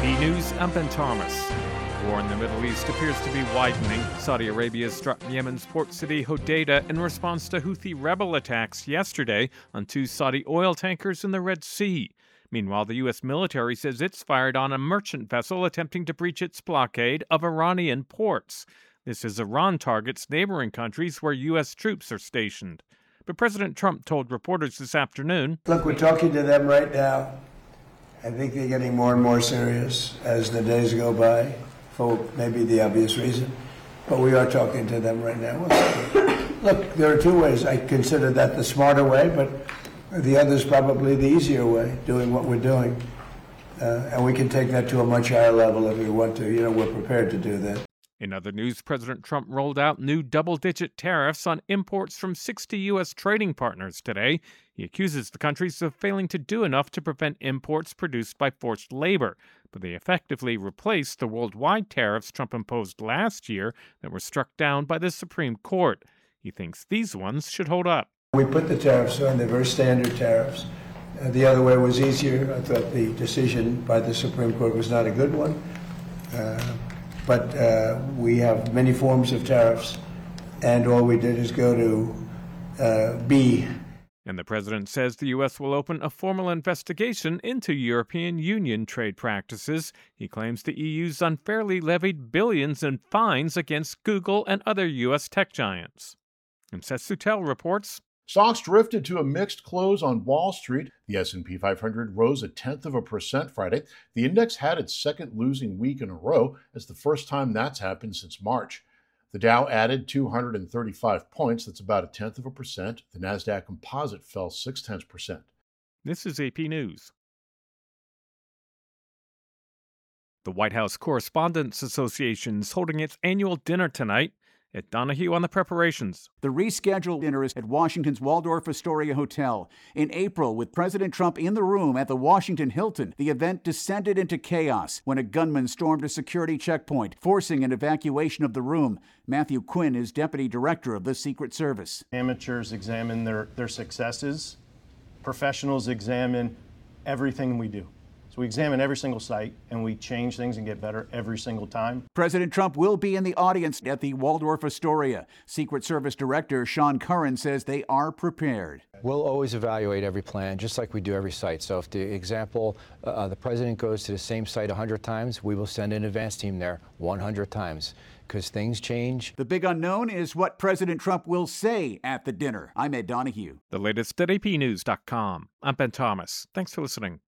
AP News, I'm Ben Thomas. War in the Middle East appears to be widening. Saudi Arabia struck Yemen's port city Hodeidah in response to Houthi rebel attacks yesterday on 2 Saudi oil tankers in the Red Sea. Meanwhile, the U.S. military says it's fired on a merchant vessel attempting to breach its blockade of Iranian ports. This as Iran targets neighboring countries where U.S. troops are stationed. But President Trump told reporters this afternoon, "Look, we're talking to them right now. I think they're getting more and more serious as the days go by, for maybe the obvious reason. But we are talking to them right now. Look, there are 2 ways. I consider that the smarter way, but the other is probably the easier way, doing what we're doing. And we can take that to a much higher level if we want to. We're prepared to do that." In other news, President Trump rolled out new double-digit tariffs on imports from 60 U.S. trading partners today. He accuses the countries of failing to do enough to prevent imports produced by forced labor. But they effectively replaced the worldwide tariffs Trump imposed last year that were struck down by the Supreme Court. He thinks these ones should hold up. We put the tariffs on, they're very standard tariffs. The other way was easier. I thought the decision by the Supreme Court was not a good one. But we have many forms of tariffs, and all we did is go to B. And the president says the U.S. will open a formal investigation into European Union trade practices. He claims the EU's unfairly levied billions in fines against Google and other U.S. tech giants. And Seth Sutel reports, stocks drifted to a mixed close on Wall Street. The S&P 500 rose 0.1% Friday. The index had its second losing week in a row, as the first time that's happened since March. The Dow added 235 points, that's about 0.1%. The Nasdaq Composite fell 0.6%. This is AP News. The White House Correspondents Association is holding its annual dinner tonight. Ed Donahue on the preparations. The rescheduled dinner is at Washington's Waldorf Astoria Hotel. In April, with President Trump in the room at the Washington Hilton, the event descended into chaos when a gunman stormed a security checkpoint, forcing an evacuation of the room. Matthew Quinn is deputy director of the Secret Service. Amateurs examine their successes. Professionals examine everything we do. We examine every single site, and we change things and get better every single time. President Trump will be in the audience at the Waldorf Astoria. Secret Service Director Sean Curran says they are prepared. We'll always evaluate every plan, just like we do every site. So if the example, the president goes to the same site 100 times, we will send an advance team there 100 times, because things change. The big unknown is what President Trump will say at the dinner. I'm Ed Donahue. The latest at apnews.com. I'm Ben Thomas. Thanks for listening.